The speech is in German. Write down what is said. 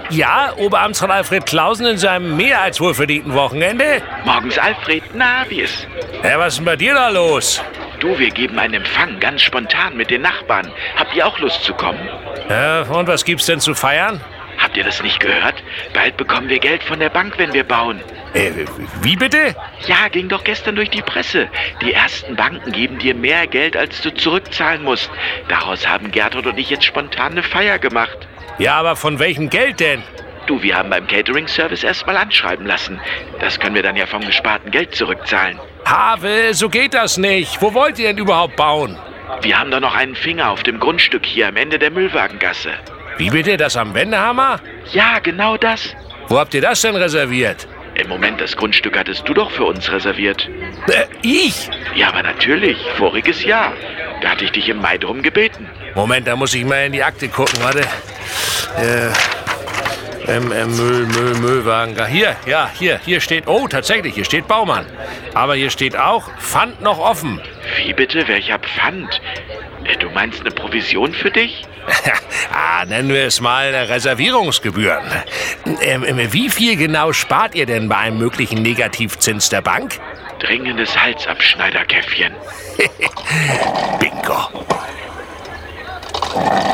Ja, Oberamtsrat Alfred Clausen in seinem mehr als wohlverdienten Wochenende? Morgens, Alfred. Na, wie ist? Ja, was ist denn bei dir da los? Du, wir geben einen Empfang, ganz spontan mit den Nachbarn. Habt ihr auch Lust zu kommen? Ja, und was gibt's denn zu feiern? Habt ihr das nicht gehört? Bald bekommen wir Geld von der Bank, wenn wir bauen. Wie bitte? Ja, ging doch gestern durch die Presse. Die ersten Banken geben dir mehr Geld, als du zurückzahlen musst. Daraus haben Gertrud und ich jetzt spontan eine Feier gemacht. Ja, aber von welchem Geld denn? Du, wir haben beim Catering-Service erstmal anschreiben lassen. Das können wir dann ja vom gesparten Geld zurückzahlen. Have, so geht das nicht. Wo wollt ihr denn überhaupt bauen? Wir haben doch noch einen Finger auf dem Grundstück hier am Ende der Müllwagengasse. Wie bitte, das am Wendehammer? Ja, genau das. Wo habt ihr das denn reserviert? Im Moment, das Grundstück hattest du doch für uns reserviert. Ich? Ja, aber natürlich, voriges Jahr. Da hatte ich dich im Mai drum gebeten. Moment, da muss ich mal in die Akte gucken, warte. Müllwagen. Hier steht, oh, tatsächlich, hier steht Baumann. Aber hier steht auch, Pfand noch offen. Wie bitte, welcher Pfand? Du meinst eine Provision für dich? Nennen wir es mal Reservierungsgebühren. Wie viel genau spart ihr denn bei einem möglichen Negativzins der Bank? Dringendes Halsabschneiderkäffchen. Bingo.